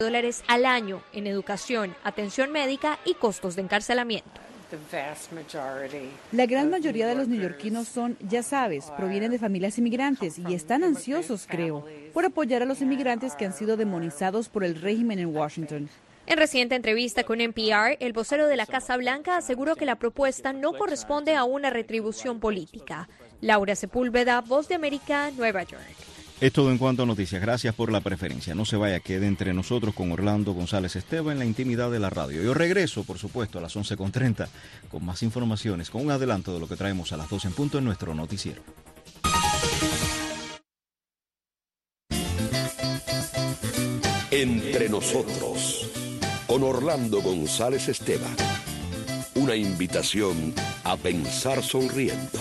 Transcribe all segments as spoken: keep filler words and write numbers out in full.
dólares al año en educación, atención médica y costos de encarcelamiento. La gran mayoría de los neoyorquinos son, ya sabes, provienen de familias inmigrantes y están ansiosos, creo, por apoyar a los inmigrantes que han sido demonizados por el régimen en Washington. En reciente entrevista con N P R, el vocero de la Casa Blanca aseguró que la propuesta no corresponde a una retribución política. Laura Sepúlveda, Voz de América, Nueva York. Es todo en cuanto a noticias. Gracias por la preferencia. No se vaya, quede entre nosotros con Orlando González Esteban en la intimidad de la radio. Yo regreso, por supuesto, a las once con treinta con más informaciones, con un adelanto de lo que traemos a las doce en punto en nuestro noticiero. Entre nosotros, con Orlando González Esteban. Una invitación a pensar sonriendo.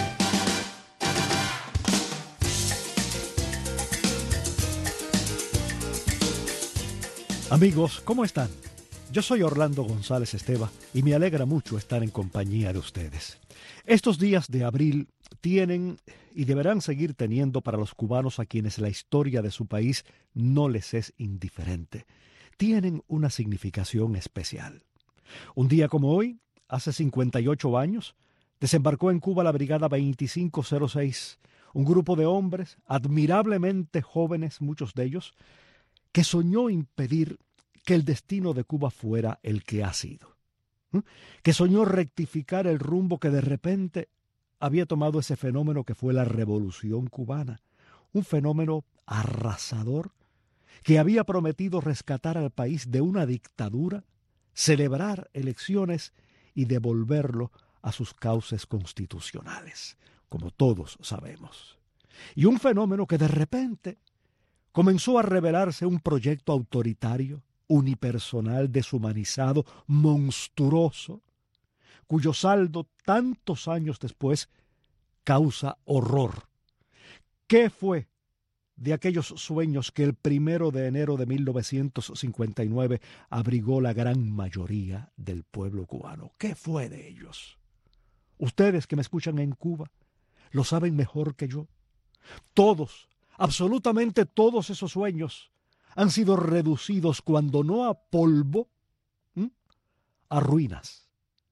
Amigos, ¿cómo están? Yo soy Orlando González Esteban y me alegra mucho estar en compañía de ustedes. Estos días de abril tienen y deberán seguir teniendo para los cubanos a quienes la historia de su país no les es indiferente. Tienen una significación especial. Un día como hoy, hace cincuenta y ocho años, desembarcó en Cuba la Brigada veinticinco cero seis, un grupo de hombres admirablemente jóvenes, muchos de ellos, que soñó impedir que el destino de Cuba fuera el que ha sido, ¿Mm? que soñó rectificar el rumbo que de repente había tomado ese fenómeno que fue la Revolución Cubana, un fenómeno arrasador que había prometido rescatar al país de una dictadura, celebrar elecciones y devolverlo a sus cauces constitucionales, como todos sabemos. Y un fenómeno que de repente comenzó a revelarse un proyecto autoritario, unipersonal, deshumanizado, monstruoso, cuyo saldo tantos años después causa horror. ¿Qué fue de aquellos sueños que el primero de enero de mil novecientos cincuenta y nueve abrigó la gran mayoría del pueblo cubano? ¿Qué fue de ellos? Ustedes que me escuchan en Cuba lo saben mejor que yo. Todos, absolutamente todos esos sueños han sido reducidos, cuando no a polvo, ¿m? a ruinas.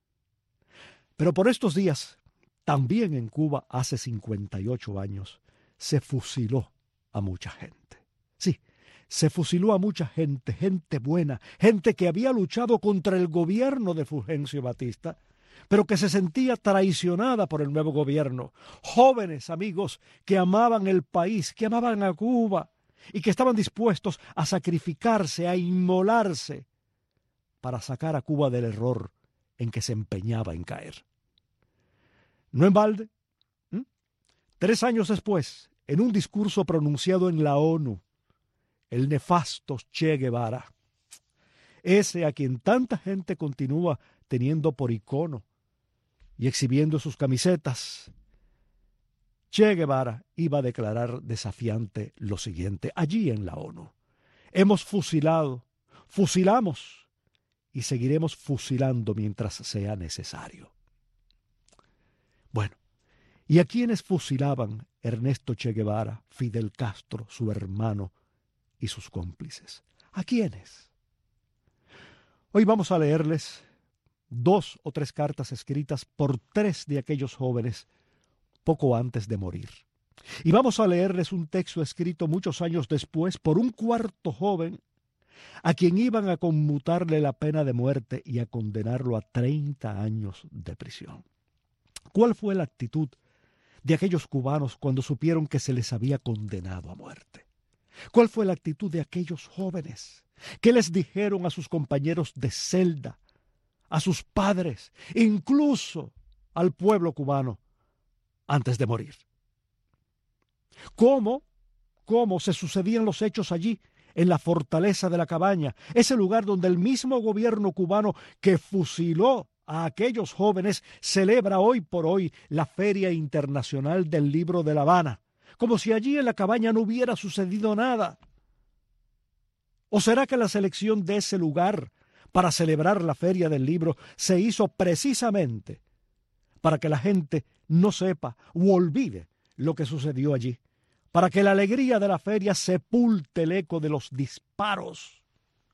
Pero por estos días, también en Cuba, hace cincuenta y ocho años, se fusiló a mucha gente. Sí, se fusiló a mucha gente, gente buena, gente que había luchado contra el gobierno de Fulgencio Batista, pero que se sentía traicionada por el nuevo gobierno. Jóvenes amigos que amaban el país, que amaban a Cuba y que estaban dispuestos a sacrificarse, a inmolarse para sacar a Cuba del error en que se empeñaba en caer. No en balde, ¿m? tres años después, en un discurso pronunciado en la ONU, el nefasto Che Guevara, ese a quien tanta gente continúa teniendo por icono y exhibiendo sus camisetas, Che Guevara iba a declarar desafiante lo siguiente, allí en la ONU: hemos fusilado, fusilamos y seguiremos fusilando mientras sea necesario. Bueno, ¿y a quiénes fusilaban Ernesto Che Guevara, Fidel Castro, su hermano y sus cómplices? ¿A quiénes? Hoy vamos a leerles dos o tres cartas escritas por tres de aquellos jóvenes poco antes de morir. Y vamos a leerles un texto escrito muchos años después por un cuarto joven a quien iban a conmutarle la pena de muerte y a condenarlo a treinta años de prisión. ¿Cuál fue la actitud de aquellos cubanos cuando supieron que se les había condenado a muerte? ¿Cuál fue la actitud de aquellos jóvenes? ¿Qué les dijeron a sus compañeros de celda, a sus padres, incluso al pueblo cubano antes de morir? ¿Cómo, cómo se sucedían los hechos allí, en la fortaleza de la Cabaña, ese lugar donde el mismo gobierno cubano que fusiló a aquellos jóvenes celebra hoy por hoy la Feria Internacional del Libro de La Habana, como si allí en la Cabaña no hubiera sucedido nada? ¿O será que la selección de ese lugar para celebrar la Feria del Libro se hizo precisamente para que la gente no sepa o olvide lo que sucedió allí, para que la alegría de la feria sepulte el eco de los disparos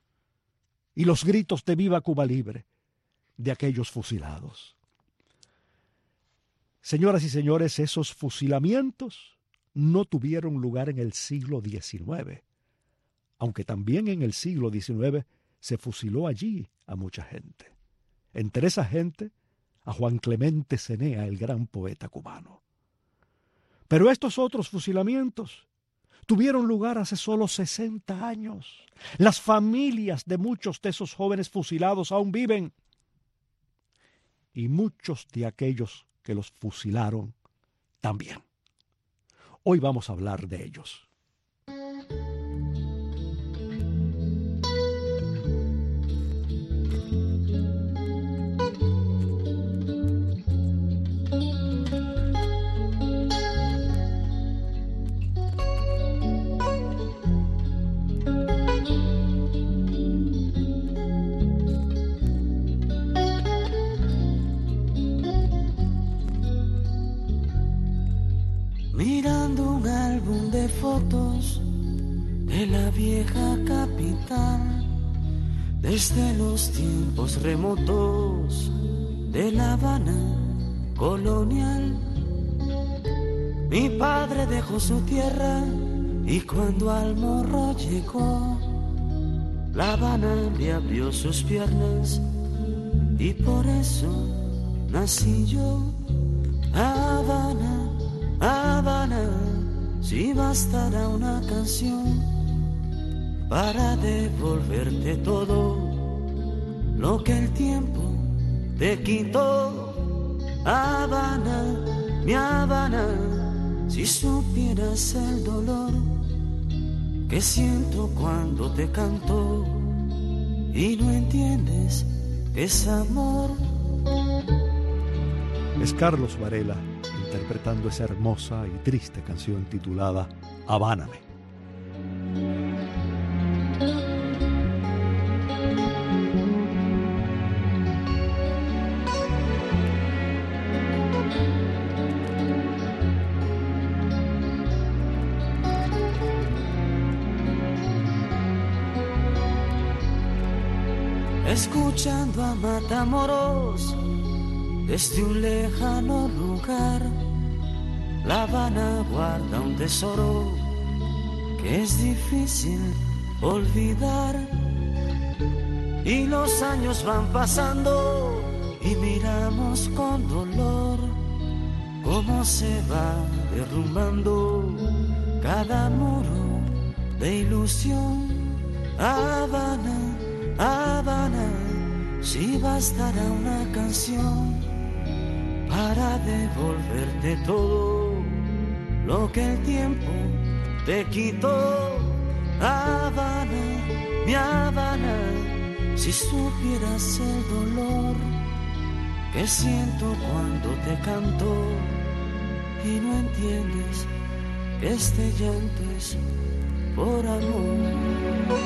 y los gritos de viva Cuba Libre de aquellos fusilados. Señoras y señores, esos fusilamientos no tuvieron lugar en el siglo diecinueve, aunque también en el siglo diecinueve se fusiló allí a mucha gente. Entre esa gente, a Juan Clemente Cenea, el gran poeta cubano. Pero estos otros fusilamientos tuvieron lugar hace solo sesenta años. Las familias de muchos de esos jóvenes fusilados aún viven. Y muchos de aquellos que los fusilaron también. Hoy vamos a hablar de ellos. Mirando un álbum de fotos de la vieja capital, desde los tiempos remotos de La Habana colonial. Mi padre dejó su tierra y cuando al morro llegó, La Habana le abrió sus piernas y por eso nací yo. Habana, Habana, si bastará una canción para devolverte todo lo que el tiempo te quitó. Habana, mi Habana, si supieras el dolor que siento cuando te canto y no entiendes que es amor. Es Carlos Varela interpretando esa hermosa y triste canción titulada Habáname. Escuchando a Matamoros desde un lejano lugar, La Habana guarda un tesoro que es difícil olvidar. Y los años van pasando y miramos con dolor cómo se va derrumbando cada muro de ilusión. Habana, Habana, si bastará una canción para devolverte todo lo que el tiempo te quitó. Habana, mi Habana, si supieras el dolor que siento cuando te canto y no entiendes que este llanto es por amor.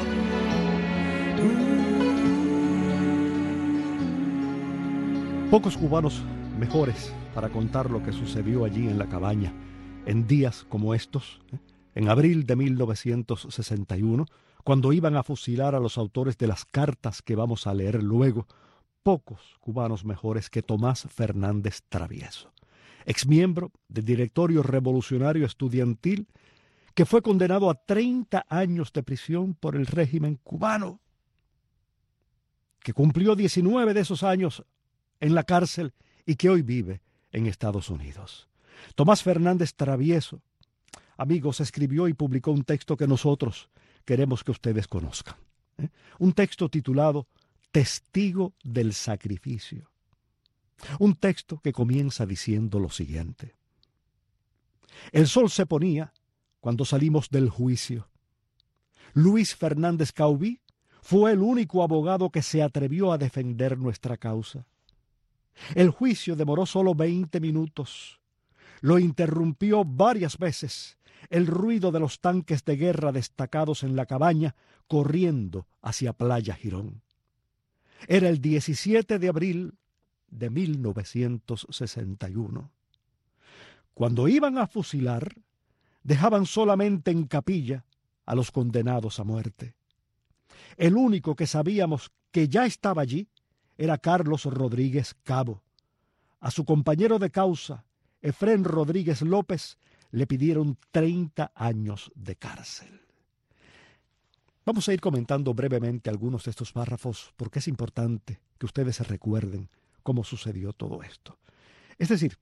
Pocos cubanos mejores para contar lo que sucedió allí en la cabaña en días como estos, ¿eh? En abril de mil novecientos sesenta y uno, cuando iban a fusilar a los autores de las cartas que vamos a leer luego. Pocos cubanos mejores que Tomás Fernández Travieso, exmiembro del Directorio Revolucionario Estudiantil, que fue condenado a treinta años de prisión por el régimen cubano, que cumplió diecinueve de esos años en la cárcel y que hoy vive en Estados Unidos. Tomás Fernández Travieso, amigos, escribió y publicó un texto que nosotros queremos que ustedes conozcan. ¿eh? Un texto titulado Testigo del Sacrificio. Un texto que comienza diciendo lo siguiente. El sol se ponía cuando salimos del juicio. Luis Fernández Caubí fue el único abogado que se atrevió a defender nuestra causa. El juicio demoró solo veinte minutos. Lo interrumpió varias veces el ruido de los tanques de guerra destacados en la cabaña corriendo hacia Playa Girón. Era el diecisiete de abril de mil novecientos sesenta y uno. Cuando iban a fusilar, dejaban solamente en capilla a los condenados a muerte. El único que sabíamos que ya estaba allí era Carlos Rodríguez Cabo. A su compañero de causa, Efrén Rodríguez López, le pidieron treinta años de cárcel. Vamos a ir comentando brevemente algunos de estos párrafos porque es importante que ustedes se recuerden cómo sucedió todo esto. Es decir,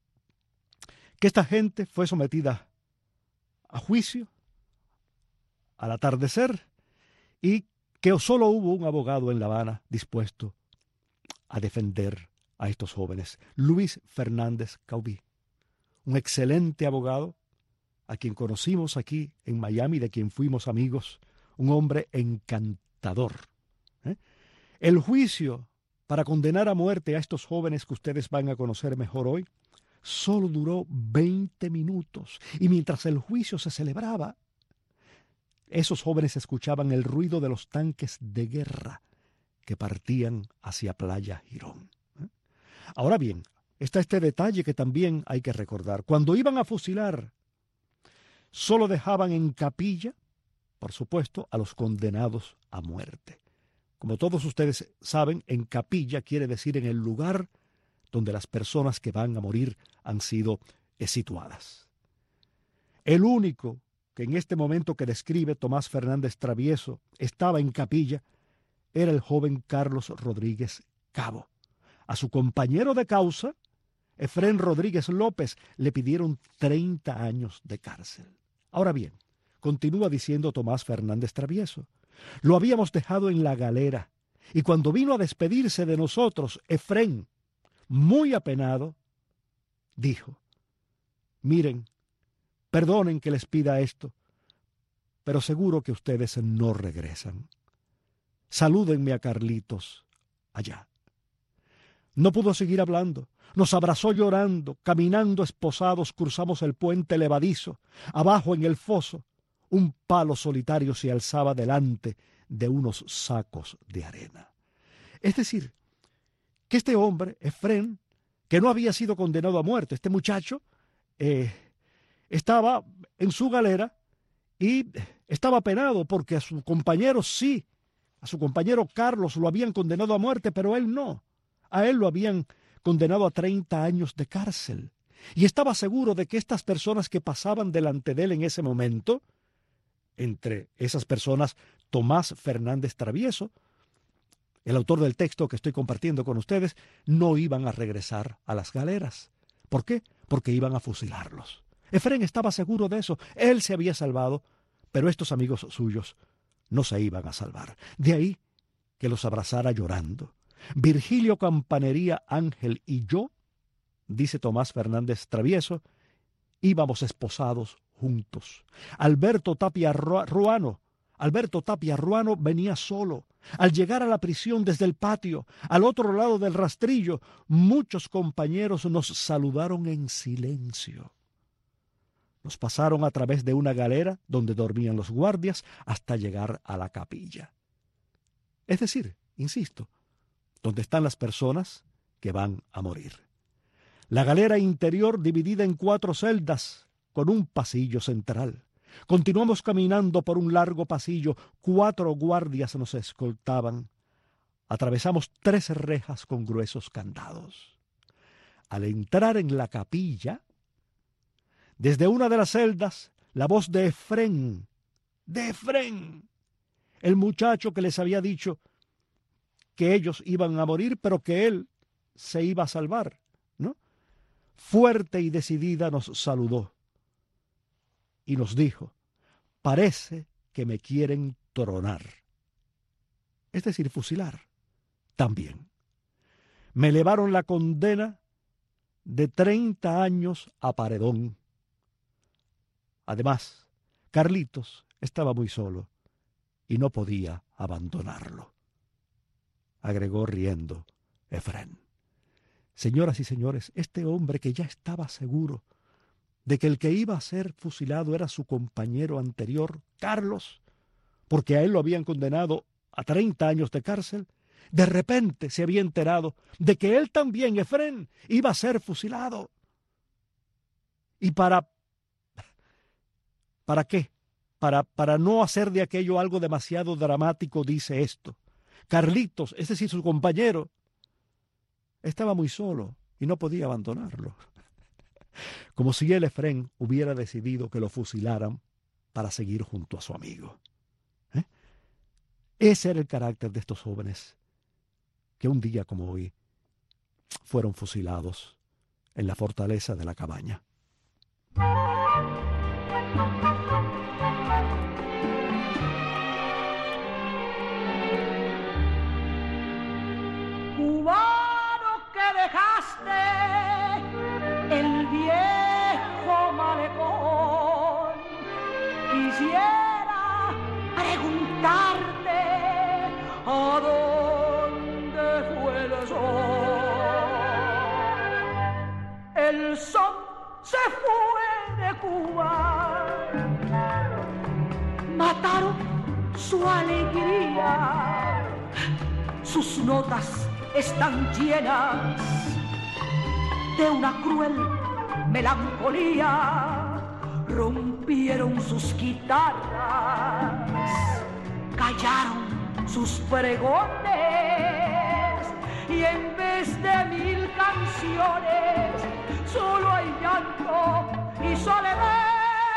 que esta gente fue sometida a juicio al atardecer y que solo hubo un abogado en La Habana dispuesto a defender a estos jóvenes, Luis Fernández Caubí, un excelente abogado a quien conocimos aquí en Miami, de quien fuimos amigos, un hombre encantador. ¿eh? El juicio para condenar a muerte a estos jóvenes que ustedes van a conocer mejor hoy solo duró veinte minutos, y mientras el juicio se celebraba, esos jóvenes escuchaban el ruido de los tanques de guerra que partían hacia Playa Girón. ¿eh? Ahora bien, está este detalle que también hay que recordar. Cuando iban a fusilar, solo dejaban en capilla, por supuesto, a los condenados a muerte. Como todos ustedes saben, en capilla quiere decir en el lugar donde las personas que van a morir han sido situadas. El único que en este momento que describe Tomás Fernández Travieso estaba en capilla era el joven Carlos Rodríguez Cabo. A su compañero de causa, Efrén Rodríguez López, le pidieron treinta años de cárcel. Ahora bien, continúa diciendo Tomás Fernández Travieso, lo habíamos dejado en la galera, y cuando vino a despedirse de nosotros, Efrén, muy apenado, dijo, miren, perdonen que les pida esto, pero seguro que ustedes no regresan. Salúdenme a Carlitos allá. No pudo seguir hablando. Nos abrazó llorando, caminando esposados cruzamos el puente levadizo. Abajo en el foso, un palo solitario se alzaba delante de unos sacos de arena. Es decir, que este hombre, Efrén, que no había sido condenado a muerte, este muchacho, eh, estaba en su galera y estaba penado porque a su compañero sí, a su compañero Carlos lo habían condenado a muerte, pero él no. A él lo habían condenado a treinta años de cárcel. Y estaba seguro de que estas personas que pasaban delante de él en ese momento, entre esas personas Tomás Fernández Travieso, el autor del texto que estoy compartiendo con ustedes, no iban a regresar a las galeras. ¿Por qué? Porque iban a fusilarlos. Efrén estaba seguro de eso. Él se había salvado, pero estos amigos suyos no se iban a salvar. De ahí que los abrazara llorando. Virgilio Campanería Ángel y yo, dice Tomás Fernández Travieso, íbamos esposados juntos. Alberto Tapia Ruano, Alberto Tapia Ruano venía solo. Al llegar a la prisión desde el patio, al otro lado del rastrillo, muchos compañeros nos saludaron en silencio. Nos pasaron a través de una galera donde dormían los guardias hasta llegar a la capilla. Es decir, insisto, donde están las personas que van a morir. La galera interior dividida en cuatro celdas con un pasillo central. Continuamos caminando por un largo pasillo. Cuatro guardias nos escoltaban. Atravesamos tres rejas con gruesos candados. Al entrar en la capilla, desde una de las celdas, la voz de Efrén, de Efrén, el muchacho que les había dicho que ellos iban a morir, pero que él se iba a salvar, ¿no? Fuerte y decidida nos saludó y nos dijo, parece que me quieren tronar, es decir, fusilar. También me elevaron la condena de treinta años a paredón. Además, Carlitos estaba muy solo y no podía abandonarlo, agregó riendo Efrén. Señoras y señores, este hombre que ya estaba seguro de que el que iba a ser fusilado era su compañero anterior, Carlos, porque a él lo habían condenado a treinta años de cárcel, de repente se había enterado de que él también, Efrén, iba a ser fusilado. ¿Y para, para qué? para, para no hacer de aquello algo demasiado dramático, dice esto. Carlitos, es decir, su compañero, estaba muy solo y no podía abandonarlo. Como si él, Efrén, hubiera decidido que lo fusilaran para seguir junto a su amigo. ¿Eh? Ese era el carácter de estos jóvenes que un día como hoy fueron fusilados en la fortaleza de la Cabaña. Cubano que dejaste el viejo malecón, quisiera preguntarte a dónde fue el sol. El sol se fue de Cuba, mataron su alegría, sus notas están llenas de una cruel melancolía, rompieron sus guitarras, callaron sus pregones, y en vez de mil canciones solo hay llanto y soledad.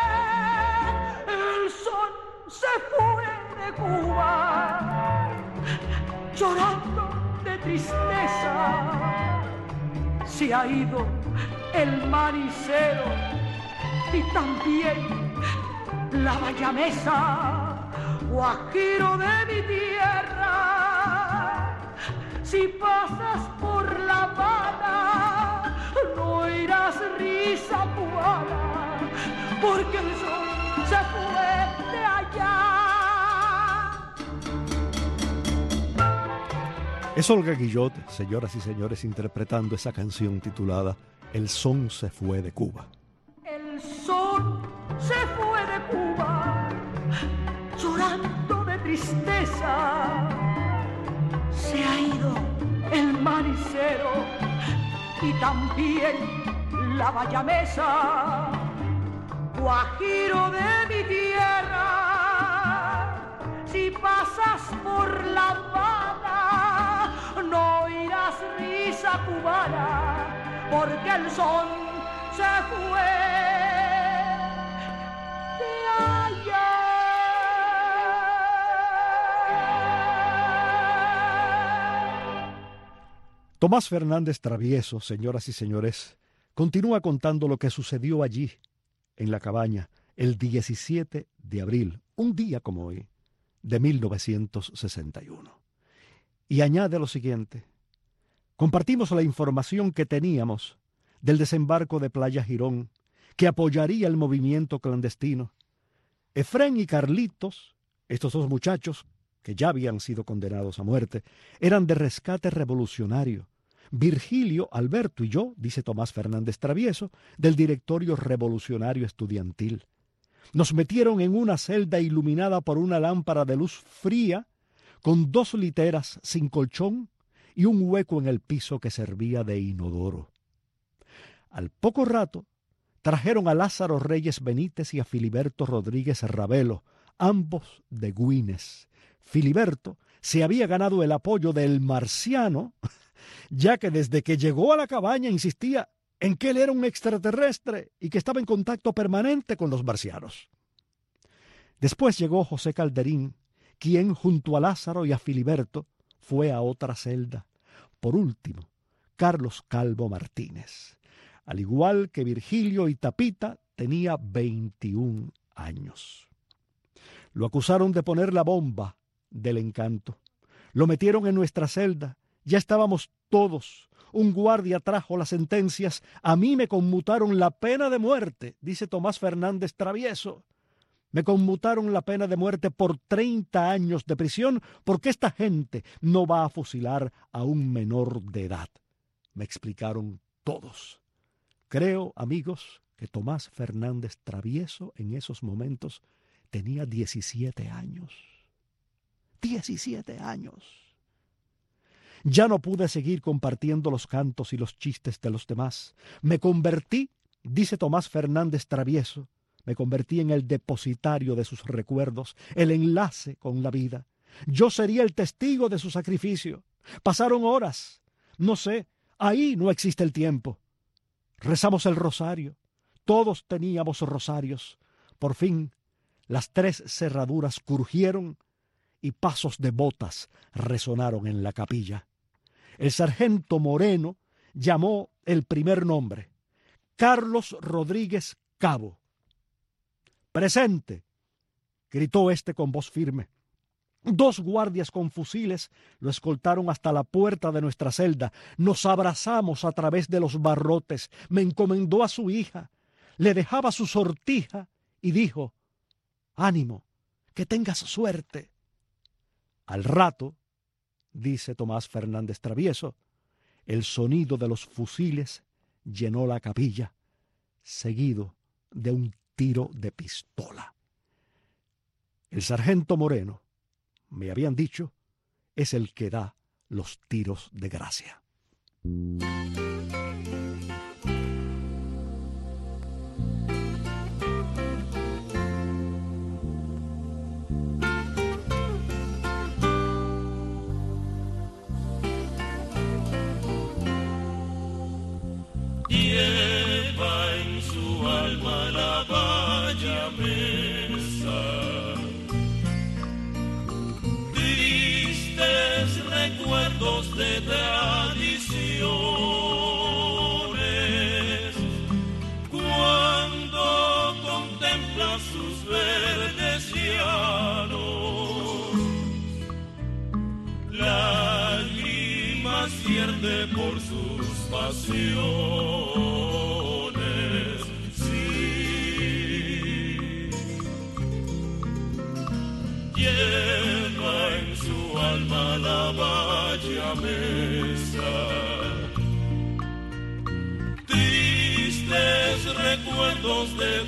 El sol se fue de Cuba, llorando de tristeza, se ha ido el manicero y también la bayamesa, guajiro de mi tierra. Si pasas por La Habana, no oirás risa cubana, porque el sol se fue de allá. Es Olga Guillot, señoras y señores, interpretando esa canción titulada El son se fue de Cuba. El sol se fue de Cuba, llorando de tristeza, se ha ido el manicero y también la bayamesa, guajiro de mi tierra. Si pasas por La Habana, no oirás risa cubana, porque el sol se fue de allá. Tomás Fernández Travieso, señoras y señores, continúa contando lo que sucedió allí, en la Cabaña, el diecisiete de abril, un día como hoy, de mil novecientos sesenta y uno. Y añade lo siguiente: compartimos la información que teníamos del desembarco de Playa Girón, que apoyaría el movimiento clandestino. Efrén y Carlitos, estos dos muchachos, que ya habían sido condenados a muerte, eran de rescate revolucionario. Virgilio, Alberto y yo, dice Tomás Fernández Travieso, del Directorio Revolucionario Estudiantil. Nos metieron en una celda iluminada por una lámpara de luz fría, con dos literas sin colchón y un hueco en el piso que servía de inodoro. Al poco rato, trajeron a Lázaro Reyes Benítez y a Filiberto Rodríguez Ravelo, ambos de Güines. Filiberto se había ganado el apoyo del marciano, ya que desde que llegó a la Cabaña insistía en que él era un extraterrestre y que estaba en contacto permanente con los marcianos. Después llegó José Calderín, quien junto a Lázaro y a Filiberto fue a otra celda. Por último, Carlos Calvo Martínez. Al igual que Virgilio y Tapita, tenía veintiún años. Lo acusaron de poner la bomba del Encanto. Lo metieron en nuestra celda. Ya estábamos todos. Un guardia trajo las sentencias. A mí me conmutaron la pena de muerte, dice Tomás Fernández Travieso. Me conmutaron la pena de muerte por treinta años de prisión porque esta gente no va a fusilar a un menor de edad. Me explicaron todos. Creo, amigos, que Tomás Fernández Travieso en esos momentos tenía diecisiete años. diecisiete años. Ya no pude seguir compartiendo los cantos y los chistes de los demás. Me convertí, dice Tomás Fernández Travieso, Me convertí en el depositario de sus recuerdos, el enlace con la vida. Yo sería el testigo de su sacrificio. Pasaron horas. No sé, ahí no existe el tiempo. Rezamos el rosario. Todos teníamos rosarios. Por fin, las tres cerraduras crujieron y pasos de botas resonaron en la capilla. El sargento Moreno llamó el primer nombre: Carlos Rodríguez Cabo. «Presente», gritó éste con voz firme. Dos guardias con fusiles lo escoltaron hasta la puerta de nuestra celda. Nos abrazamos a través de los barrotes. Me encomendó a su hija, le dejaba su sortija y dijo: «Ánimo, que tengas suerte». Al rato, dice Tomás Fernández Travieso, el sonido de los fusiles llenó la capilla, seguido de un tiro de pistola. El sargento Moreno, me habían dicho, es el que da los tiros de gracia. Lleva en su alma la valla mesa, tristes recuerdos de tradiciones, cuando contempla sus verdes llanos, lágrimas vierte por sus pasiones. Lleva en su alma la valla mesa, tristes recuerdos de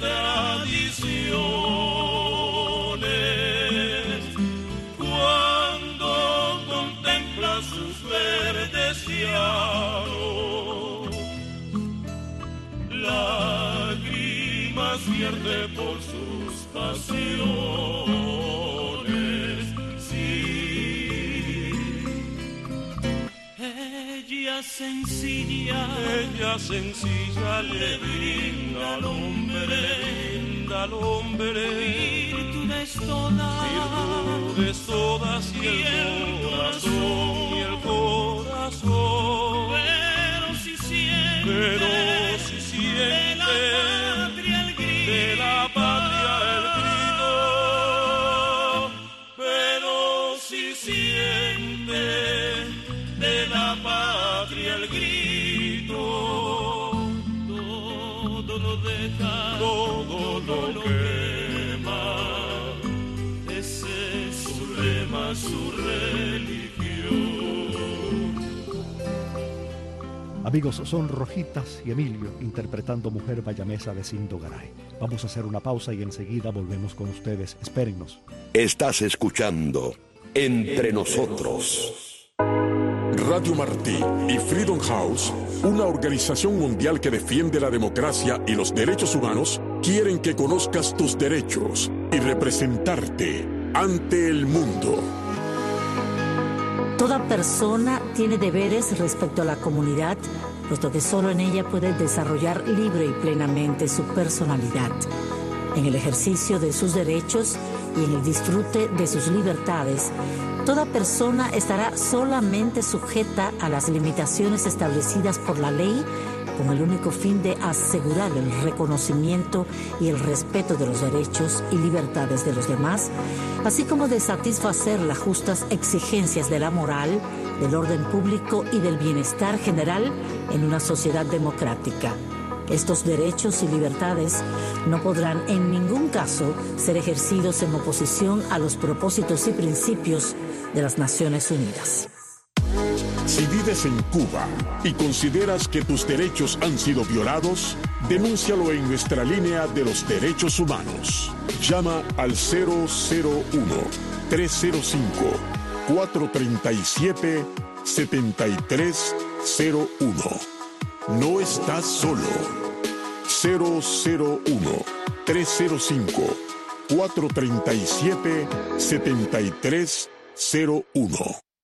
tradiciones, cuando contempla sus verdes llanos, lágrimas vierte por sus pasiones. Ella sencilla, ella sencilla le brinda al hombre, brinda al hombre virtudes todas, virtudes todas y el corazón, y el corazón. Pero si siente, pero si siente de la patria el grito, pero si siente de la patria el grito, todo lo deja, todo lo quema, ese es su lema, su religión. Amigos, son Rojitas y Emilio interpretando Mujer Bayamesa de Cindo Garay. Vamos a hacer una pausa y enseguida volvemos con ustedes. Espérennos. Estás escuchando Entre Nosotros. Radio Martí y Freedom House, una organización mundial que defiende la democracia y los derechos humanos, quieren que conozcas tus derechos y representarte ante el mundo. Toda persona tiene deberes respecto a la comunidad, puesto que solo en ella puede desarrollar libre y plenamente su personalidad. En el ejercicio de sus derechos y en el disfrute de sus libertades, toda persona estará solamente sujeta a las limitaciones establecidas por la ley, con el único fin de asegurar el reconocimiento y el respeto de los derechos y libertades de los demás, así como de satisfacer las justas exigencias de la moral, del orden público y del bienestar general en una sociedad democrática. Estos derechos y libertades no podrán en ningún caso ser ejercidos en oposición a los propósitos y principios de las Naciones Unidas. Si vives en Cuba y consideras que tus derechos han sido violados, denúncialo en nuestra línea de los derechos humanos. Llama al cero cero uno, tres cero cinco, cuatro tres siete, siete tres cero uno. No estás solo. cero cero uno, tres cero cinco, cuatro tres siete, siete tres cero uno.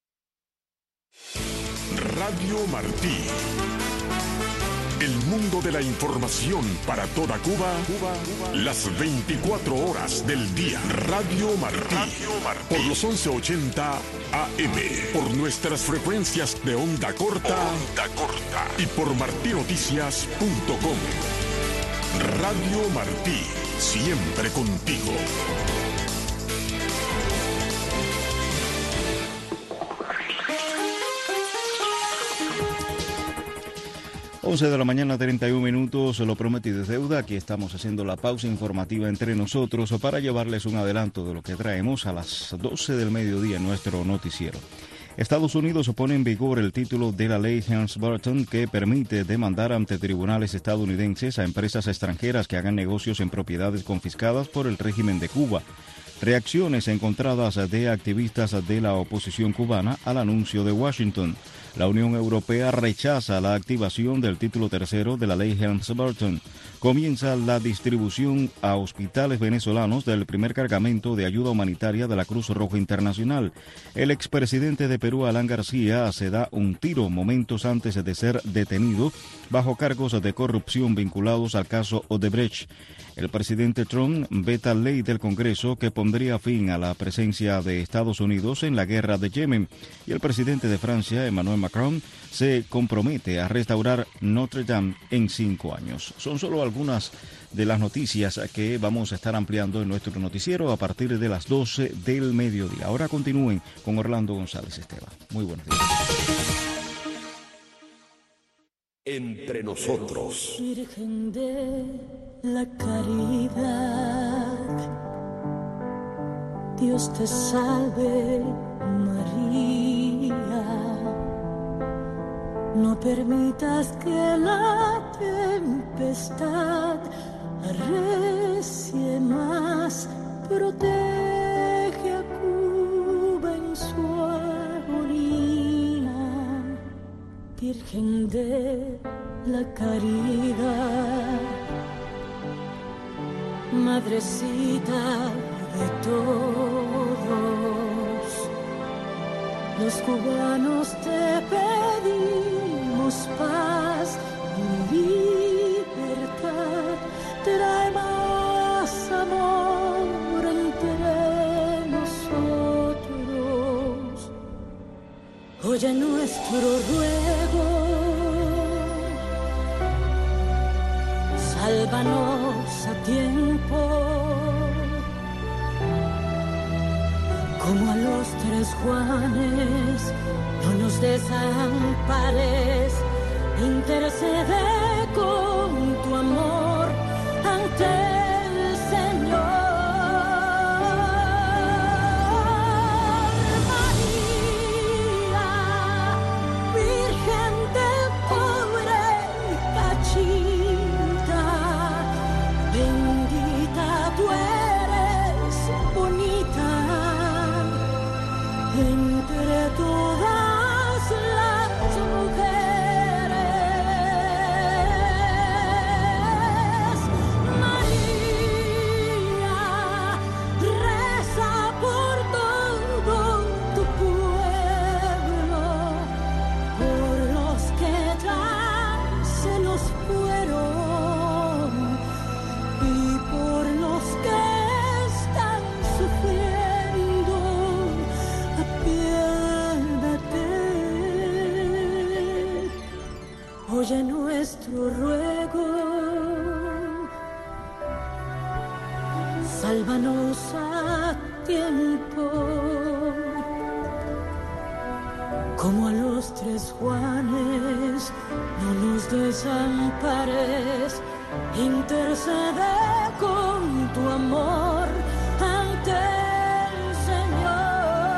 Radio Martí. El mundo de la información para toda Cuba, Cuba, Cuba, las veinticuatro horas del día. Radio Martí. Radio Martí. Por los once ochenta A M. Por nuestras frecuencias de onda corta. Onda corta. Y por martí noticias punto com. Radio Martí. Siempre contigo. once de la mañana, treinta y un minutos, lo prometido es deuda. Aquí estamos haciendo la pausa informativa entre nosotros para llevarles un adelanto de lo que traemos a las doce del mediodía en nuestro noticiero. Estados Unidos pone en vigor el título de la ley Helms-Burton que permite demandar ante tribunales estadounidenses a empresas extranjeras que hagan negocios en propiedades confiscadas por el régimen de Cuba. Reacciones encontradas de activistas de la oposición cubana al anuncio de Washington. La Unión Europea rechaza la activación del título tercero de la ley Helms-Burton. Comienza la distribución a hospitales venezolanos del primer cargamento de ayuda humanitaria de la Cruz Roja Internacional. El expresidente de Perú, Alan García, se da un tiro momentos antes de ser detenido bajo cargos de corrupción vinculados al caso Odebrecht. El presidente Trump veta ley del Congreso que pondría fin a la presencia de Estados Unidos en la guerra de Yemen. Y el presidente de Francia, Emmanuel Macron, se compromete a restaurar Notre Dame en cinco años. Son solo algunas de las noticias que vamos a estar ampliando en nuestro noticiero a partir de las doce del mediodía. Ahora continúen con Orlando González Esteban. Muy buenos días. Entre nosotros. Virgen de la caridad, Dios te salve María, no permitas que la tempestad arrecie más, protege a Cuba en su agonía, Virgen de la caridad, Madrecita de todos, los cubanos te pedimos paz y libertad, trae más amor entre nosotros, oye nuestro ruego, sálvanos a tiempo, como a los tres Juanes, no nos desampares, intercede con tu amor ante el Señor. María, Virgen del pobre Cachita, bendita tú eres, bonita, entre todas las mujeres. María, reza por todo tu pueblo, por los que ya se nos fueron y por los que están sufriendo. Oye nuestro ruego, sálvanos a tiempo, como a los tres Juanes, no nos desampares, intercede con tu amor ante el Señor.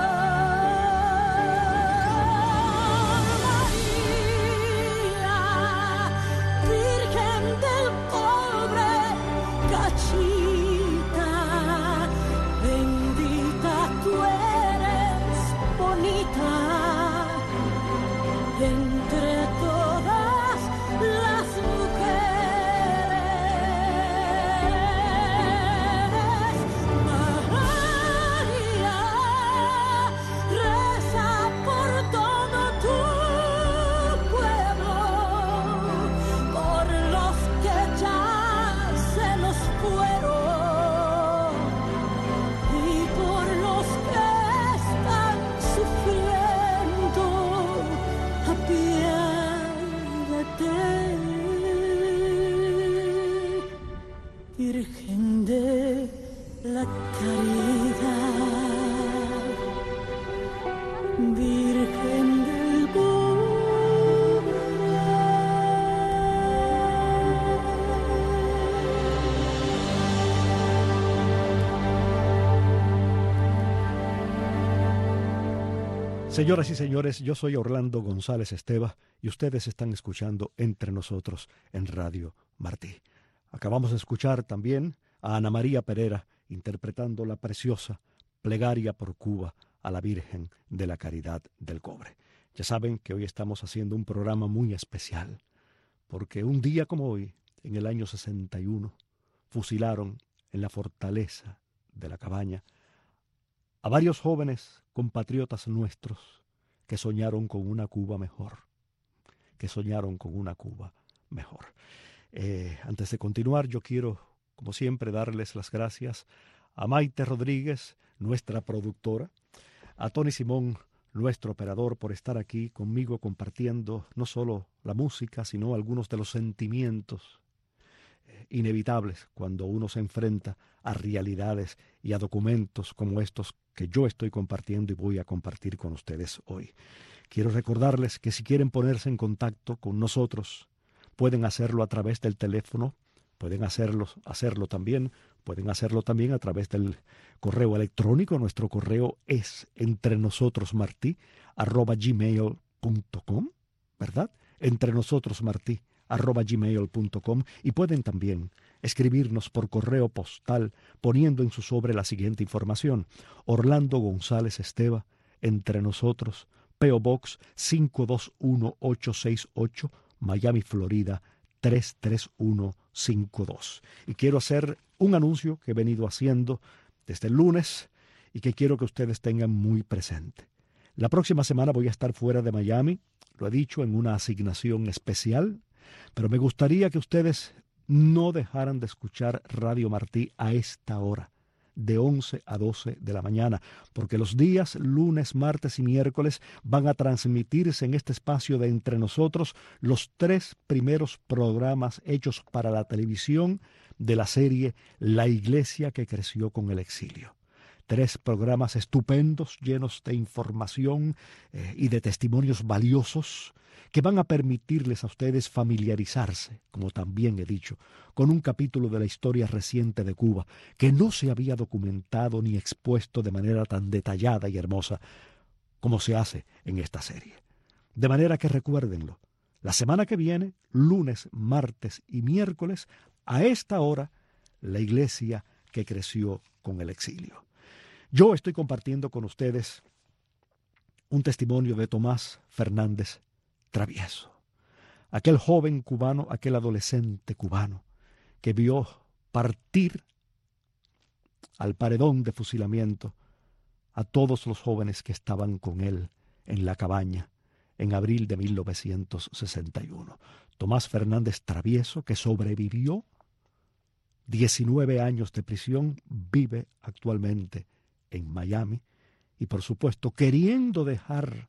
Entre todas las mujeres. Señoras y señores, yo soy Orlando González Esteva y ustedes están escuchando Entre Nosotros en Radio Martí. Acabamos de escuchar también a Ana María Pereira interpretando la preciosa Plegaria por Cuba a la Virgen de la Caridad del Cobre. Ya saben que hoy estamos haciendo un programa muy especial, porque un día como hoy, en el año sesenta y uno, fusilaron en la fortaleza de la Cabaña a varios jóvenes compatriotas nuestros que soñaron con una Cuba mejor, que soñaron con una Cuba mejor. Eh, antes de continuar, yo quiero, como siempre, darles las gracias a Maite Rodríguez, nuestra productora, a Tony Simón, nuestro operador, por estar aquí conmigo compartiendo no solo la música, sino algunos de los sentimientos eh, inevitables cuando uno se enfrenta a realidades y a documentos como estos que yo estoy compartiendo y voy a compartir con ustedes hoy. Quiero recordarles que si quieren ponerse en contacto con nosotros, pueden hacerlo a través del teléfono, pueden hacerlo, hacerlo también, pueden hacerlo también a través del correo electrónico. Nuestro correo es entrenosotrosmartí arroba gmail punto com, ¿verdad? entrenosotrosmartí arroba gmail punto com, y pueden también escribirnos por correo postal poniendo en su sobre la siguiente información: Orlando González Esteva, Entre Nosotros, P O Box cinco dos uno ocho seis ocho, Miami, Florida tres tres uno cinco dos. Y quiero hacer un anuncio que he venido haciendo desde el lunes y que quiero que ustedes tengan muy presente. La próxima semana voy a estar fuera de Miami, lo he dicho, en una asignación especial, pero me gustaría que ustedes no dejaran de escuchar Radio Martí a esta hora, de once a doce de la mañana, porque los días lunes, martes y miércoles van a transmitirse en este espacio de Entre Nosotros los tres primeros programas hechos para la televisión de la serie La Iglesia que creció con el exilio. Tres programas estupendos, llenos de información eh, y de testimonios valiosos, que van a permitirles a ustedes familiarizarse, como también he dicho, con un capítulo de la historia reciente de Cuba que no se había documentado ni expuesto de manera tan detallada y hermosa como se hace en esta serie. De manera que recuérdenlo, la semana que viene, lunes, martes y miércoles, a esta hora, la iglesia que creció con el exilio. Yo estoy compartiendo con ustedes un testimonio de Tomás Fernández Travieso, aquel joven cubano, aquel adolescente cubano que vio partir al paredón de fusilamiento a todos los jóvenes que estaban con él en la Cabaña en abril de mil novecientos sesenta y uno. Tomás Fernández Travieso, que sobrevivió diecinueve años de prisión, vive actualmente en Miami y, por supuesto, queriendo dejar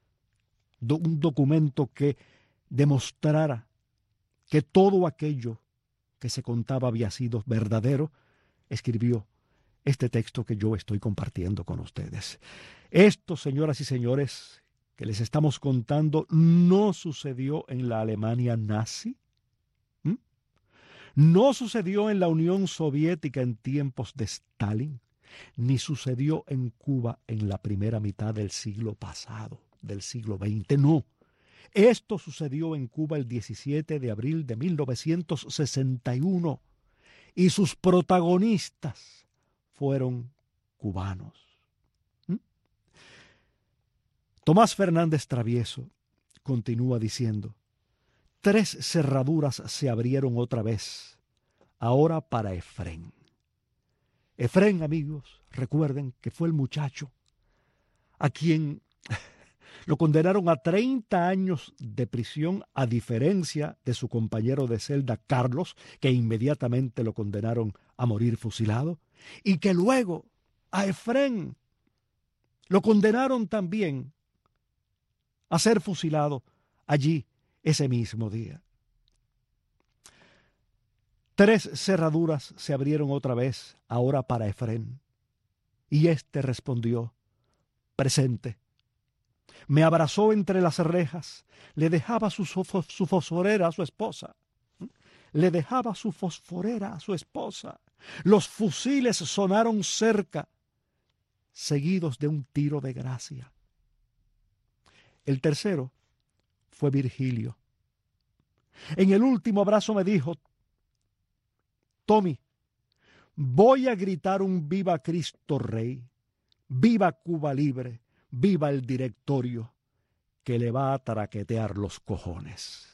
un documento que demostrara que todo aquello que se contaba había sido verdadero, escribió este texto que yo estoy compartiendo con ustedes. Esto, señoras y señores, que les estamos contando, no sucedió en la Alemania nazi, ¿Mm? no sucedió en la Unión Soviética en tiempos de Stalin, ni sucedió en Cuba en la primera mitad del siglo pasado, del siglo veinte, no. Esto sucedió en Cuba el diecisiete de abril de mil novecientos sesenta y uno y sus protagonistas fueron cubanos. ¿Mm? Tomás Fernández Travieso continúa diciendo: tres cerraduras se abrieron otra vez, ahora para Efrén. Efrén, amigos, recuerden que fue el muchacho a quien lo condenaron a treinta años de prisión, a diferencia de su compañero de celda Carlos, que inmediatamente lo condenaron a morir fusilado, y que luego a Efrén lo condenaron también a ser fusilado allí ese mismo día. Tres cerraduras se abrieron otra vez, ahora para Efrén, y éste respondió: presente. Me abrazó entre las rejas, le dejaba su, su fosforera a su esposa. Le dejaba su fosforera a su esposa. Los fusiles sonaron cerca, seguidos de un tiro de gracia. El tercero fue Virgilio. En el último abrazo me dijo: Tommy, voy a gritar un viva Cristo Rey, viva Cuba Libre, viva el directorio, que le va a traquetear los cojones.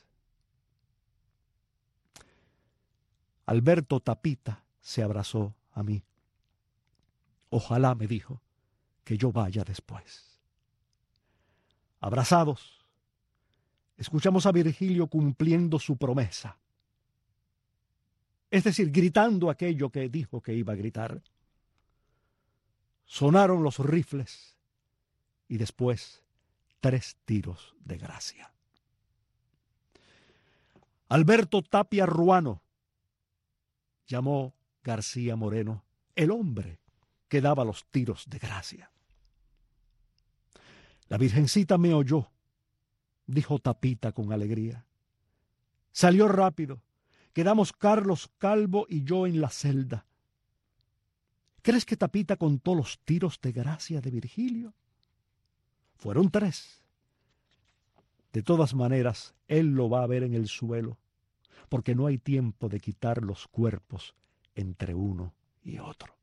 Alberto Tapita se abrazó a mí. Ojalá, me dijo, que yo vaya después. Abrazados, escuchamos a Virgilio cumpliendo su promesa. Es decir, gritando aquello que dijo que iba a gritar. Sonaron los rifles y después tres tiros de gracia. Alberto Tapia Ruano llamó García Moreno el hombre que daba los tiros de gracia. La Virgencita me oyó, dijo Tapita con alegría. Salió rápido. Quedamos Carlos Calvo y yo en la celda. ¿Crees que Tapita contó los tiros de gracia de Virgilio? Fueron tres. De todas maneras, él lo va a ver en el suelo, porque no hay tiempo de quitar los cuerpos entre uno y otro.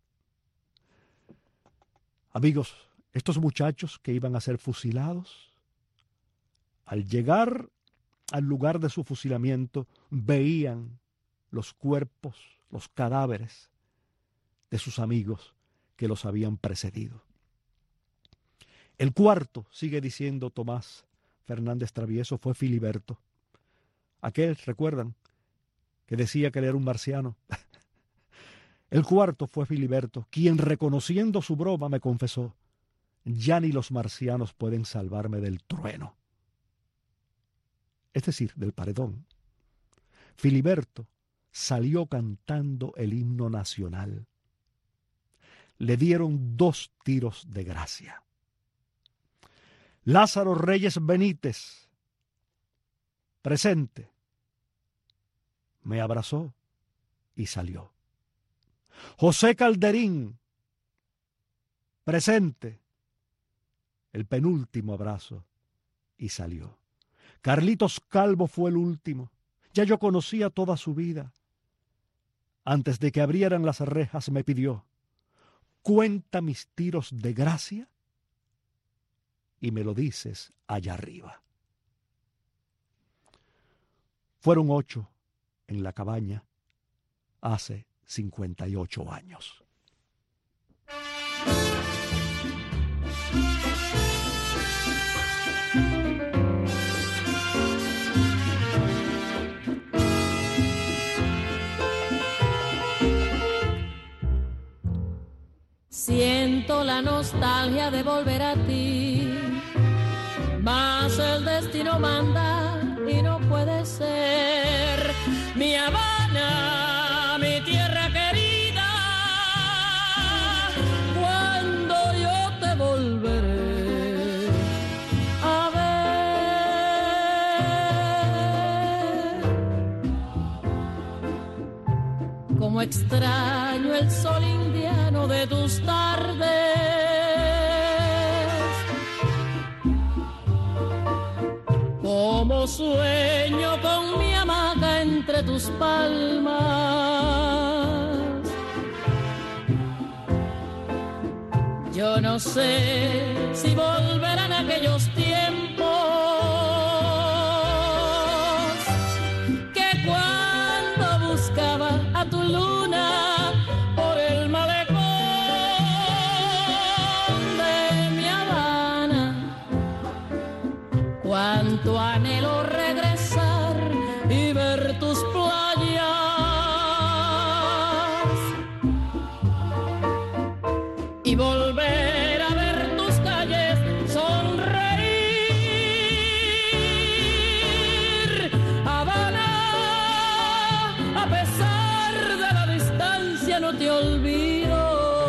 Amigos, estos muchachos que iban a ser fusilados, al llegar al lugar de su fusilamiento, veían los cuerpos, los cadáveres de sus amigos que los habían precedido. El cuarto, sigue diciendo Tomás Fernández Travieso, fue Filiberto. Aquel, ¿recuerdan?, que decía que él era un marciano. El cuarto fue Filiberto, quien, reconociendo su broma, me confesó: ya ni los marcianos pueden salvarme del trueno. Es decir, del paredón. Filiberto salió cantando el himno nacional. Le dieron dos tiros de gracia. Lázaro Reyes Benítez, presente, me abrazó y salió. José Calderín, presente, el penúltimo abrazo y salió. Carlitos Calvo fue el último. Ya yo conocía toda su vida. Antes de que abrieran las rejas me pidió: cuenta mis tiros de gracia y me lo dices allá arriba. Fueron ocho en la cabaña hace cincuenta y ocho años. Siento la nostalgia de volver a ti, mas el destino manda y no puede ser. Mi Habana, mi tierra querida, cuando yo te volveré a ver. Como extraño el sol indiano de tus tardes, como sueño con mi hamaca entre tus palmas. Yo no sé si volverán aquellos tiempos que cuando buscaba a tu luna por el malecón de mi Habana. Cuánto anhelo regresar y ver tus playas y volver a ver tus calles sonreír. Habana, a pesar de la distancia no te olvido.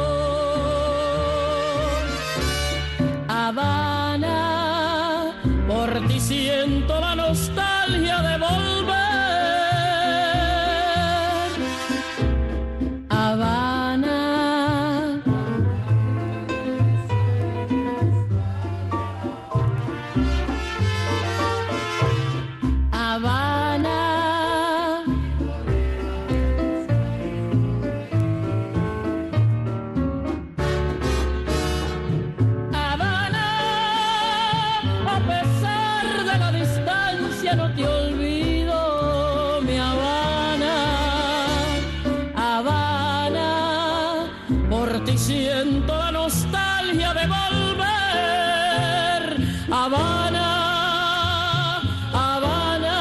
Habana, por ti siento la nostalgia de volver. Habana, Habana, Habana,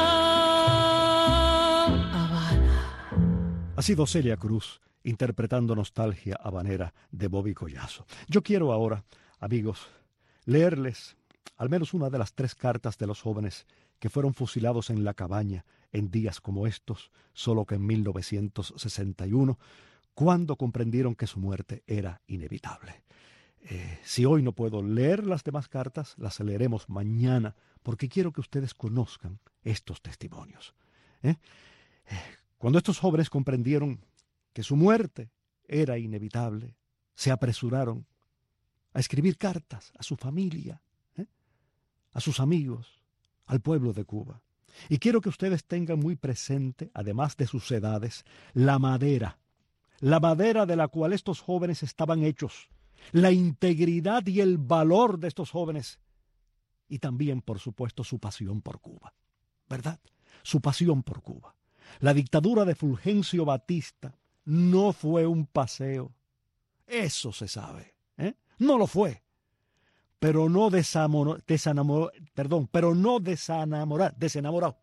Habana. Ha sido Celia Cruz interpretando Nostalgia Habanera de Bobby Collazo. Yo quiero ahora, amigos, leerles al menos una de las tres cartas de los jóvenes que fueron fusilados en la cabaña en días como estos, solo que en mil novecientos sesenta y uno, cuando comprendieron que su muerte era inevitable. Eh, si hoy no puedo leer las demás cartas, las leeremos mañana, porque quiero que ustedes conozcan estos testimonios. ¿Eh? Eh, cuando estos jóvenes comprendieron que su muerte era inevitable, se apresuraron a escribir cartas a su familia, ¿eh? a sus amigos, al pueblo de Cuba. Y quiero que ustedes tengan muy presente, además de sus edades, la madera, la madera de la cual estos jóvenes estaban hechos, la integridad y el valor de estos jóvenes, y también, por supuesto, su pasión por Cuba, ¿verdad? Su pasión por Cuba. La dictadura de Fulgencio Batista no fue un paseo, eso se sabe, ¿eh? No lo fue. Pero no desamoró, desenamoró, perdón, pero no desenamoró, desenamoró,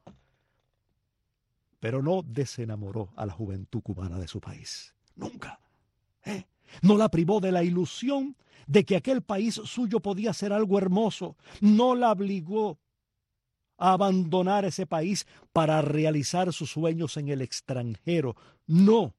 pero no desenamoró a la juventud cubana de su país. Nunca. ¿eh? No la privó de la ilusión de que aquel país suyo podía ser algo hermoso. No la obligó a abandonar ese país para realizar sus sueños en el extranjero. No.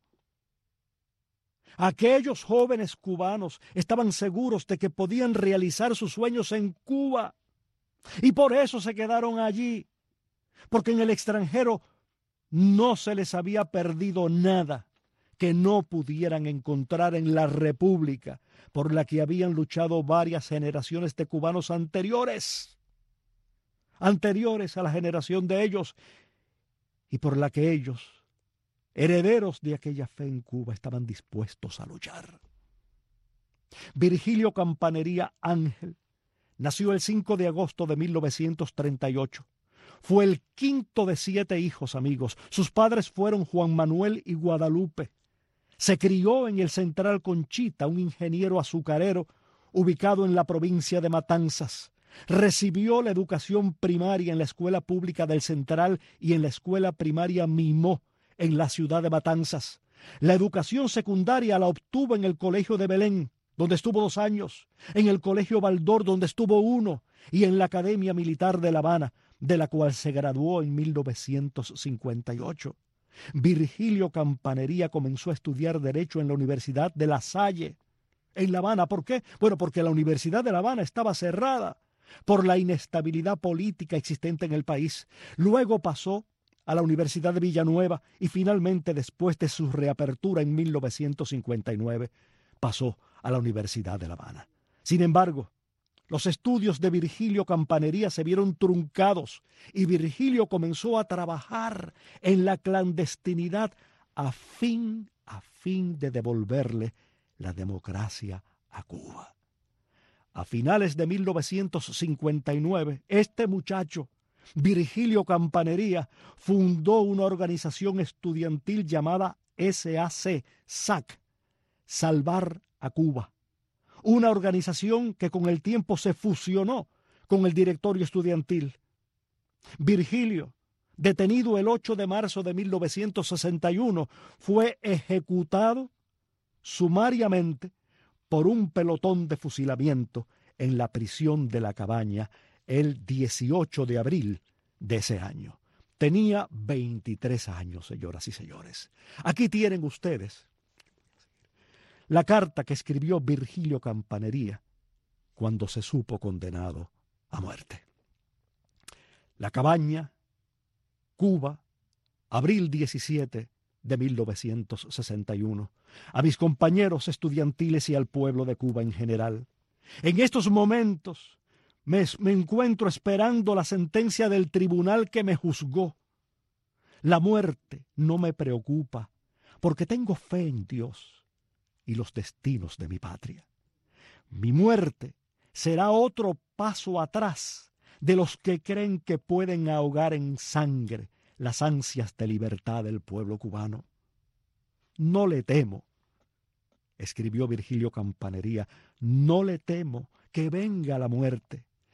Aquellos jóvenes cubanos estaban seguros de que podían realizar sus sueños en Cuba y por eso se quedaron allí, porque en el extranjero no se les había perdido nada que no pudieran encontrar en la República por la que habían luchado varias generaciones de cubanos anteriores, anteriores a la generación de ellos, y por la que ellos, herederos de aquella fe en Cuba, estaban dispuestos a luchar. Virgilio Campanería Ángel nació el cinco de agosto de mil novecientos treinta y ocho. Fue el quinto de siete hijos, amigos. Sus padres fueron Juan Manuel y Guadalupe. Se crió en el Central Conchita, un ingeniero azucarero ubicado en la provincia de Matanzas. Recibió la educación primaria en la escuela pública del Central y en la escuela primaria Mimó, en la ciudad de Matanzas. La educación secundaria la obtuvo en el Colegio de Belén, donde estuvo dos años, en el Colegio Baldor, donde estuvo uno, y en la Academia Militar de La Habana, de la cual se graduó en mil novecientos cincuenta y ocho. Virgilio Campanería comenzó a estudiar Derecho en la Universidad de La Salle, en La Habana. ¿Por qué? Bueno, porque la Universidad de La Habana estaba cerrada por la inestabilidad política existente en el país. Luego pasó a la Universidad de Villanueva y finalmente, después de su reapertura en mil novecientos cincuenta y nueve, pasó a la Universidad de La Habana. Sin embargo, los estudios de Virgilio Campanería se vieron truncados y Virgilio comenzó a trabajar en la clandestinidad a fin, a fin de devolverle la democracia a Cuba. A finales de mil novecientos cincuenta y nueve, este muchacho, Virgilio Campanería, fundó una organización estudiantil llamada S A C, S A C, Salvar a Cuba. Una organización que con el tiempo se fusionó con el directorio estudiantil. Virgilio, detenido el ocho de marzo de mil novecientos sesenta y uno, fue ejecutado sumariamente por un pelotón de fusilamiento en la prisión de la Cabaña el dieciocho de abril de ese año. Tenía veintitrés años, señoras y señores. Aquí tienen ustedes la carta que escribió Virgilio Campanería cuando se supo condenado a muerte. La Cabaña, Cuba, abril diecisiete de mil novecientos sesenta y uno. A mis compañeros estudiantiles y al pueblo de Cuba en general. En estos momentos me, me encuentro esperando la sentencia del tribunal que me juzgó. La muerte no me preocupa porque tengo fe en Dios y los destinos de mi patria. Mi muerte será otro paso atrás de los que creen que pueden ahogar en sangre las ansias de libertad del pueblo cubano. No le temo, escribió Virgilio Campanería, no le temo que venga la muerte,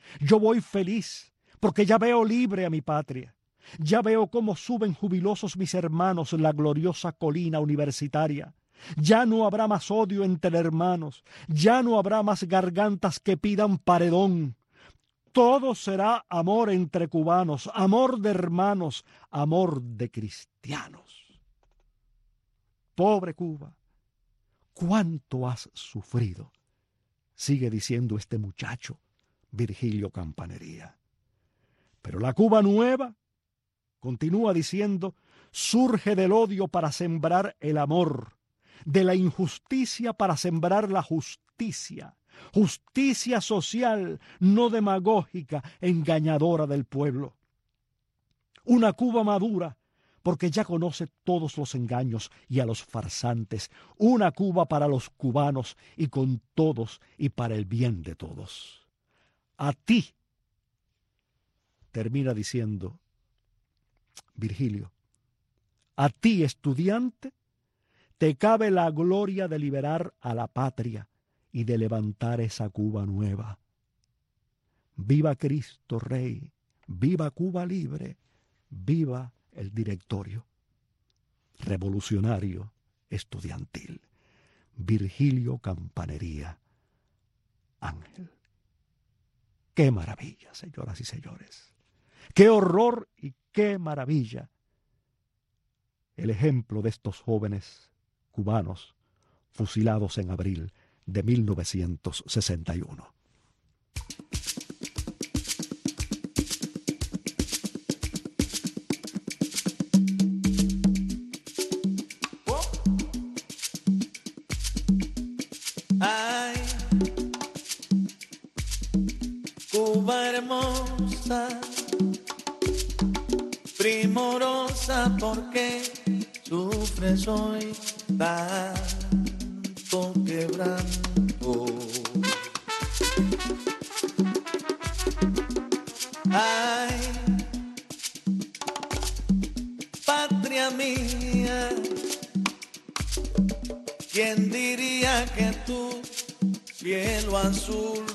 Yo voy feliz porque ya veo libre a mi patria. Ya veo cómo suben jubilosos mis hermanos la gloriosa colina universitaria. Ya no habrá más odio entre hermanos. Ya no habrá más gargantas que pidan paredón. Todo será amor entre cubanos, amor de hermanos, amor de cristianos. Pobre Cuba, ¿cuánto has sufrido? Sigue diciendo este muchacho, Virgilio Campanería. Pero la Cuba nueva, continúa diciendo, surge del odio para sembrar el amor, de la injusticia para sembrar la justicia, justicia social, no demagógica, engañadora del pueblo. Una Cuba madura, porque ya conoce todos los engaños y a los farsantes. Una Cuba para los cubanos y con todos y para el bien de todos. A ti, termina diciendo Virgilio, a ti, estudiante, te cabe la gloria de liberar a la patria y de levantar esa Cuba nueva. Viva Cristo Rey, viva Cuba libre, viva el directorio revolucionario estudiantil. Virgilio Campanería Ángel. ¡Qué maravilla, señoras y señores! ¡Qué horror y qué maravilla! El ejemplo de estos jóvenes cubanos fusilados en abril de mil novecientos sesenta y uno. Ay, Cuba hermosa, primorosa, porque sufres hoy tanto quebranto. Ay, patria mía, ¿quién diría que tu cielo azul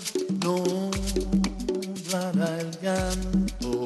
nublará el llanto?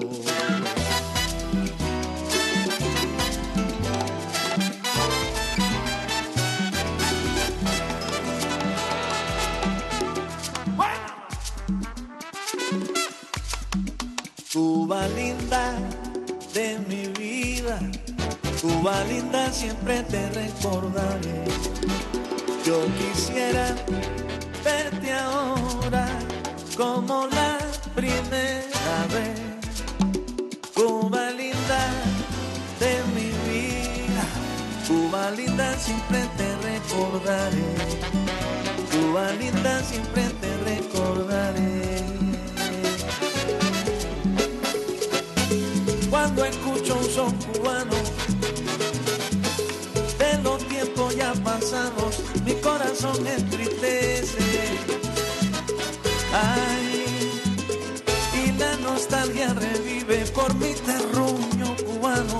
Cuba linda de mi vida, Cuba linda, siempre te recordaré. Yo quisiera verte ahora como la primera vez. Cuba linda de mi vida, Cuba linda, siempre te recordaré. Cuba linda, siempre te recordaré. Cuando escucho un son cubano de los tiempos ya pasados, mi corazón entristece. Ay, y la nostalgia revive por mi terruño cubano,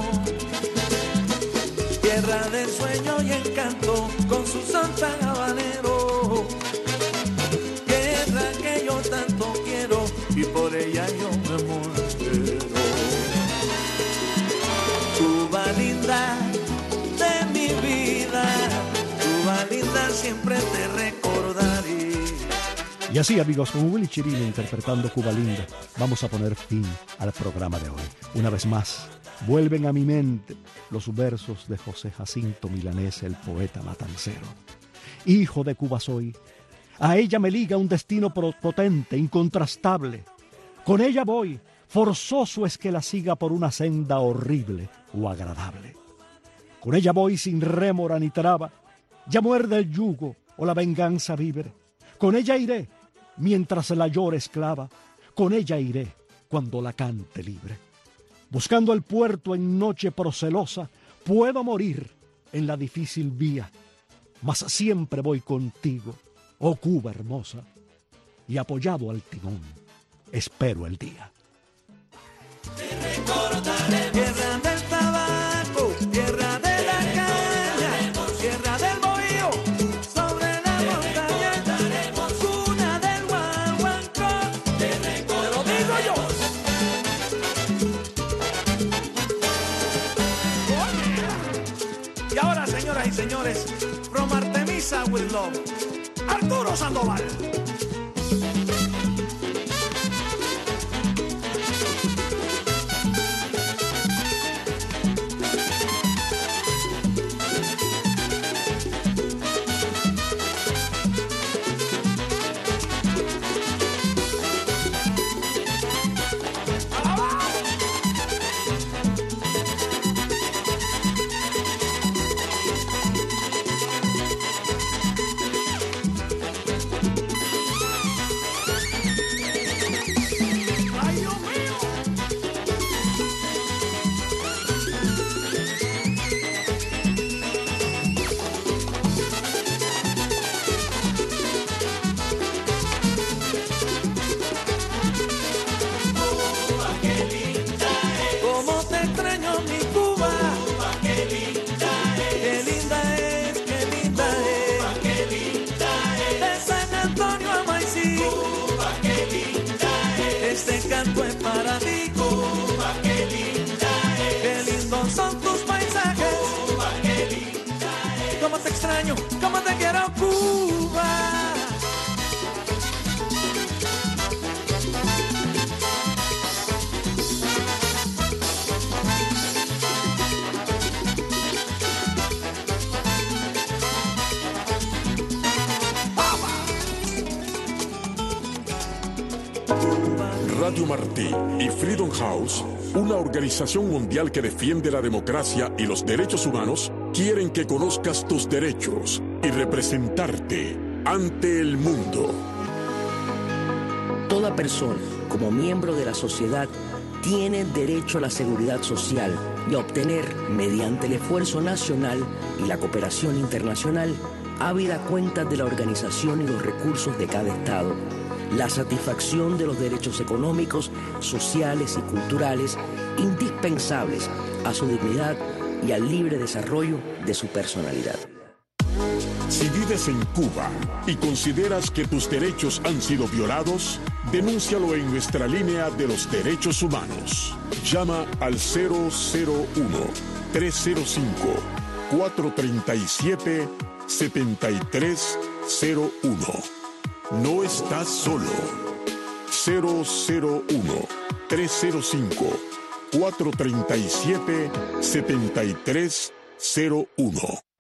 tierra de sueño y encanto con su son tan habanero, tierra que yo tanto quiero y por ella yo me muero. Cuba linda de mi vida, Cuba linda, siempre te recordaré. Y así, amigos, con Willy Chirino interpretando Cuba linda, vamos a poner fin al programa de hoy. Una vez más, vuelven a mi mente los versos de José Jacinto Milanés, el poeta matancero. Hijo de Cuba soy, a ella me liga un destino potente, incontrastable. Con ella voy, forzoso es que la siga por una senda horrible o agradable. Con ella voy sin rémora ni traba, ya muerde el yugo o la venganza vive. Con ella iré mientras la llore esclava, con ella iré cuando la cante libre. Buscando el puerto en noche procelosa, puedo morir en la difícil vía, mas siempre voy contigo, oh Cuba hermosa, y apoyado al timón, espero el día. Te recordaremos. Tierra del tabaco, tierra de la caña, tierra del bohío, sobre la montaña, cuna del guaguancó. Te recordaremos. ahora, señoras y señores, from Artemisa with Love, Arturo Sandoval. ¿Cómo te quiero, Cuba? Radio Martí y Freedom House, una organización mundial que defiende la democracia y los derechos humanos, quieren que conozcas tus derechos y representarte ante el mundo. Toda persona, como miembro de la sociedad, tiene derecho a la seguridad social y a obtener, mediante el esfuerzo nacional y la cooperación internacional, habida cuenta de la organización y los recursos de cada Estado, la satisfacción de los derechos económicos, sociales y culturales indispensables a su dignidad y al libre desarrollo de su personalidad. Si vives en Cuba y consideras que tus derechos han sido violados, denúncialo en nuestra línea de los derechos humanos. Llama al cero cero uno, tres cero cinco, cuatro tres siete, siete tres cero uno. No estás solo. cero cero uno, tres cero cinco, cuatro tres siete, siete tres cero uno.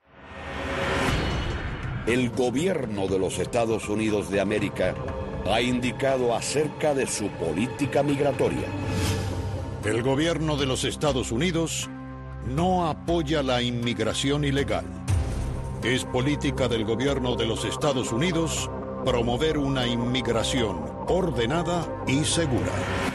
El gobierno de los Estados Unidos de América ha indicado acerca de su política migratoria. El gobierno de los Estados Unidos no apoya la inmigración ilegal. Es política del gobierno de los Estados Unidos promover una inmigración ordenada y segura.